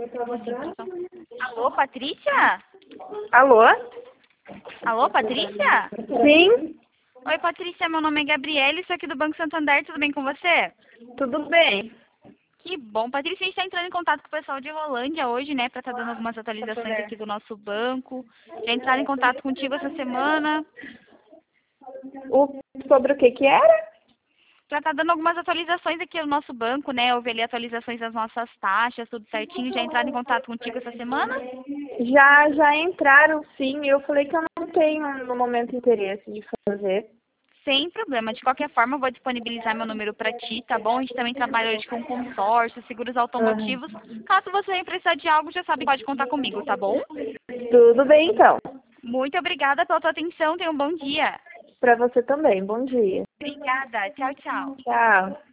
Alô, Patrícia? Alô? Alô, Patrícia? Sim, Oi, Patrícia, meu nome é Gabriele, sou aqui do Banco Santander, tudo bem com você? tudo bem. Que bom. Patrícia, a gente está entrando em contato com o pessoal de Rolândia hoje, né, para estar dando algumas atualizações aqui do nosso banco. Já entraram em contato contigo essa semana Sobre o que era? para estar dando algumas atualizações aqui no nosso banco, né? Houve ali atualizações das nossas taxas, tudo certinho. Já entraram em contato contigo essa semana? Já entraram, sim. Eu falei que eu não tenho no momento interesse de fazer. Sem problema. De qualquer forma, eu vou disponibilizar meu número para ti, tá bom? A gente também trabalha hoje com consórcio, seguros Aham. automotivos. Caso você venha precisar de algo, já sabe, pode contar comigo, tá bom? Tudo bem, então. Muito obrigada pela tua atenção. Tenha um bom dia. Para você também. Bom dia. Obrigada. Tchau, tchau. Tchau.